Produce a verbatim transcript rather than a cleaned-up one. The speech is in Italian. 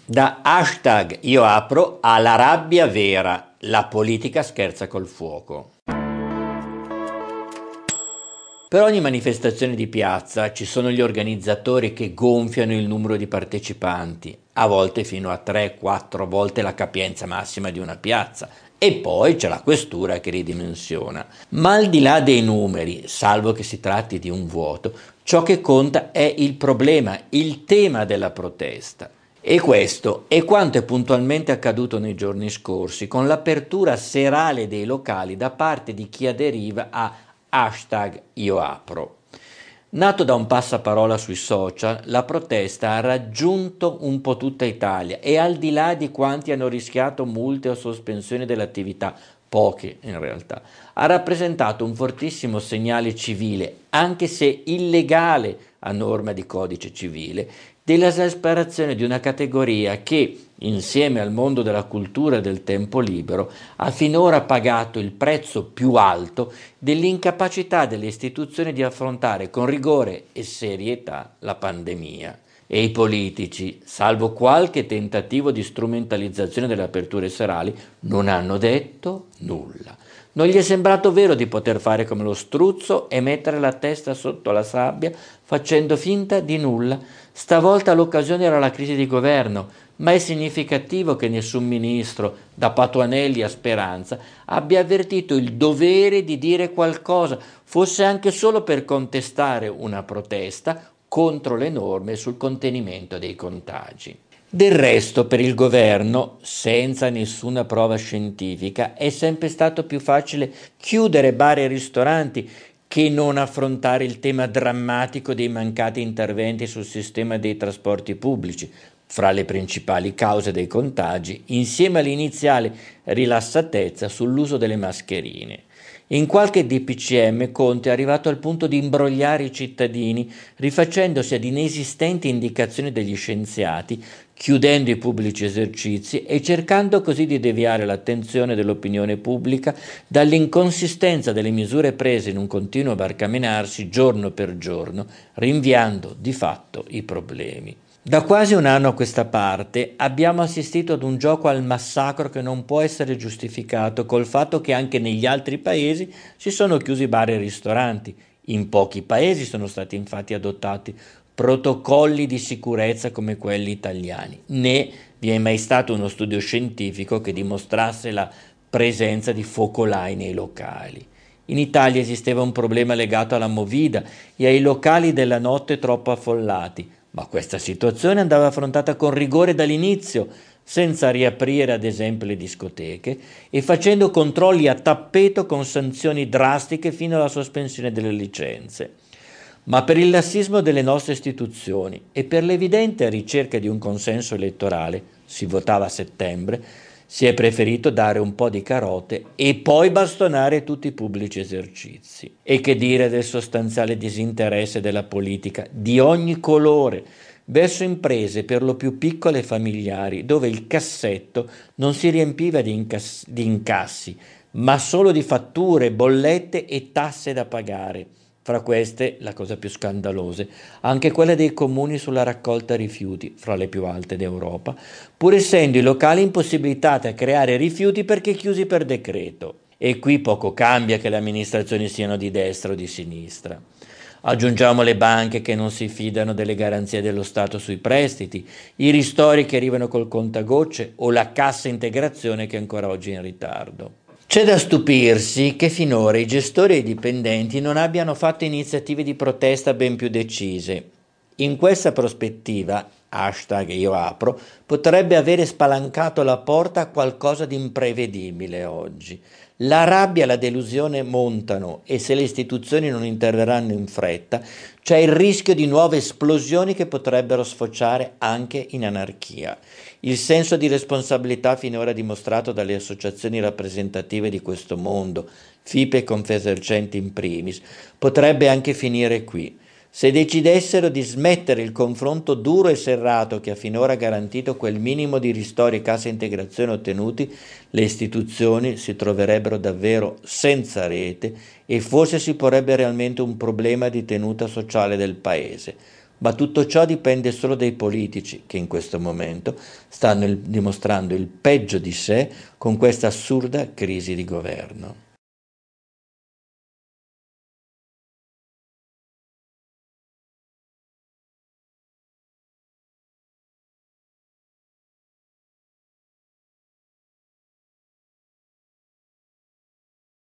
Da hashtag io apro alla rabbia vera, la politica scherza col fuoco. Per ogni manifestazione di piazza ci sono gli organizzatori che gonfiano il numero di partecipanti, a volte fino a tre quattro volte la capienza massima di una piazza, e poi c'è la questura che ridimensiona. Ma al di là dei numeri, salvo che si tratti di un vuoto, ciò che conta è il problema, il tema della protesta. E questo è quanto è puntualmente accaduto nei giorni scorsi con l'apertura serale dei locali da parte di chi aderiva a hashtag io apro. Nato da un passaparola sui social, la protesta ha raggiunto un po' tutta Italia e al di là di quanti hanno rischiato multe o sospensioni dell'attività, pochi in realtà, ha rappresentato un fortissimo segnale civile, anche se illegale a norma di codice civile, dell'esasperazione di una categoria che, insieme al mondo della cultura e del tempo libero, ha finora pagato il prezzo più alto dell'incapacità delle istituzioni di affrontare con rigore e serietà la pandemia. E i politici, salvo qualche tentativo di strumentalizzazione delle aperture serali, non hanno detto nulla. Non gli è sembrato vero di poter fare come lo struzzo e mettere la testa sotto la sabbia facendo finta di nulla. Stavolta l'occasione era la crisi di governo, ma è significativo che nessun ministro, da Patuanelli a Speranza, abbia avvertito il dovere di dire qualcosa, fosse anche solo per contestare una protesta contro le norme sul contenimento dei contagi. Del resto, per il governo, senza nessuna prova scientifica, è sempre stato più facile chiudere bar e ristoranti che non affrontare il tema drammatico dei mancati interventi sul sistema dei trasporti pubblici, fra le principali cause dei contagi, insieme all'iniziale rilassatezza sull'uso delle mascherine. In qualche D P C M Conte è arrivato al punto di imbrogliare i cittadini, rifacendosi ad inesistenti indicazioni degli scienziati, chiudendo i pubblici esercizi e cercando così di deviare l'attenzione dell'opinione pubblica dall'inconsistenza delle misure prese in un continuo barcamenarsi giorno per giorno, rinviando di fatto i problemi. Da quasi un anno a questa parte abbiamo assistito ad un gioco al massacro che non può essere giustificato col fatto che anche negli altri paesi si sono chiusi bar e ristoranti. In pochi paesi sono stati infatti adottati protocolli di sicurezza come quelli italiani, né vi è mai stato uno studio scientifico che dimostrasse la presenza di focolai nei locali. In Italia esisteva un problema legato alla movida e ai locali della notte troppo affollati, ma questa situazione andava affrontata con rigore dall'inizio, senza riaprire ad esempio le discoteche e facendo controlli a tappeto con sanzioni drastiche fino alla sospensione delle licenze. Ma per il lassismo delle nostre istituzioni e per l'evidente ricerca di un consenso elettorale, si votava a settembre, si è preferito dare un po' di carote e poi bastonare tutti i pubblici esercizi. E che dire del sostanziale disinteresse della politica, di ogni colore, verso imprese per lo più piccole e familiari, dove il cassetto non si riempiva di, incass- di incassi, ma solo di fatture, bollette e tasse da pagare. Fra queste, la cosa più scandalosa, anche quella dei comuni sulla raccolta rifiuti, fra le più alte d'Europa, pur essendo i locali impossibilitati a creare rifiuti perché chiusi per decreto. E qui poco cambia che le amministrazioni siano di destra o di sinistra. Aggiungiamo le banche che non si fidano delle garanzie dello Stato sui prestiti, i ristori che arrivano col contagocce o la cassa integrazione che ancora oggi è in ritardo. C'è da stupirsi che finora i gestori e i dipendenti non abbiano fatto iniziative di protesta ben più decise. In questa prospettiva, hashtag io apro, potrebbe avere spalancato la porta a qualcosa di imprevedibile oggi. La rabbia e la delusione montano e se le istituzioni non interverranno in fretta, c'è il rischio di nuove esplosioni che potrebbero sfociare anche in anarchia. Il senso di responsabilità finora dimostrato dalle associazioni rappresentative di questo mondo, F I P e Confesercenti in primis, potrebbe anche finire qui. Se decidessero di smettere il confronto duro e serrato che ha finora garantito quel minimo di ristori e cassa integrazione ottenuti, le istituzioni si troverebbero davvero senza rete e forse si porrebbe realmente un problema di tenuta sociale del paese. ma tutto ciò dipende solo dai politici che in questo momento stanno il- dimostrando il peggio di sé con questa assurda crisi di governo.